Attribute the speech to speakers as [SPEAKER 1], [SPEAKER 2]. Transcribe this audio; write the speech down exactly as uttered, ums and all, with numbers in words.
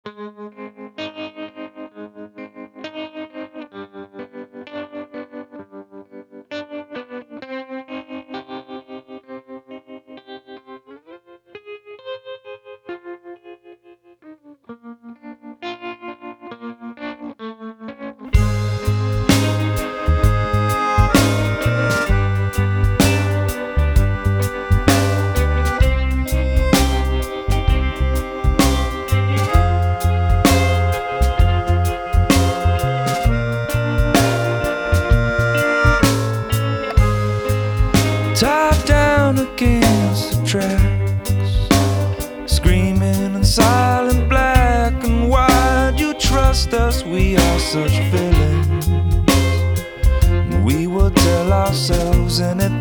[SPEAKER 1] Tied down against the tracks, screaming in silent black and white. You trust us, we are such villains. We will tell ourselves anything